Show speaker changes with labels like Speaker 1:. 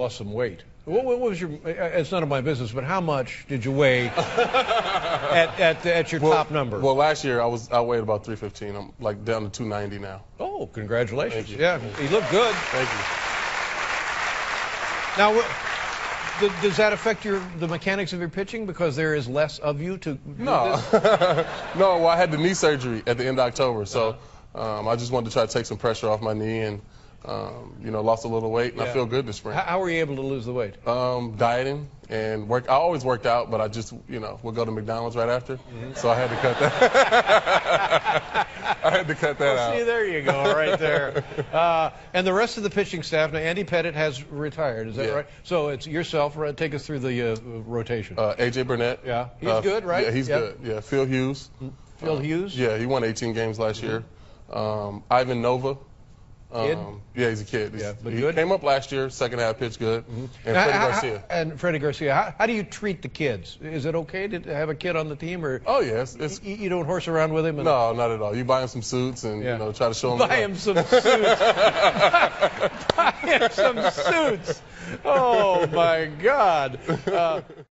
Speaker 1: lost some weight. What was your? It's none of my business, but how much did you weigh at your top number?
Speaker 2: Well, last year I weighed about 315. I'm like down to 290 now.
Speaker 1: Oh, congratulations!
Speaker 2: Thank you.
Speaker 1: Yeah, you look good.
Speaker 2: Thank you.
Speaker 1: Now, does that affect the mechanics of your pitching because there is less of you to do
Speaker 2: No,
Speaker 1: this?
Speaker 2: no. Well, I had the knee surgery at the end of October, so I just wanted to try to take some pressure off my knee and lost a little weight, and I feel good this spring.
Speaker 1: How were you able to lose the weight?
Speaker 2: Dieting and work. I always worked out, but I just, would go to McDonald's right after, so I had to cut that. I had to cut that out.
Speaker 1: See, there you go, right there. And the rest of the pitching staff, now Andy Pettitte has retired, is that right? So it's yourself, right? Take us through the rotation.
Speaker 2: A.J. Burnett.
Speaker 1: Yeah, he's good, right?
Speaker 2: Yeah, he's good. Yeah, Phil Hughes.
Speaker 1: Phil Hughes?
Speaker 2: Yeah, he won 18 games last year. Ivan Nova.
Speaker 1: Kid?
Speaker 2: Yeah, he's a kid.
Speaker 1: Yeah, but
Speaker 2: he
Speaker 1: good?
Speaker 2: came up last year, second half pitched good. And Freddie Garcia.
Speaker 1: And Freddie Garcia. How do you treat the kids? Is it okay to have a kid on the team, or?
Speaker 2: Oh yes,
Speaker 1: you don't horse around with him?
Speaker 2: No, not at all. You buy him some suits and try to show him.
Speaker 1: Buy him some suits. Buy him some suits. Oh my God.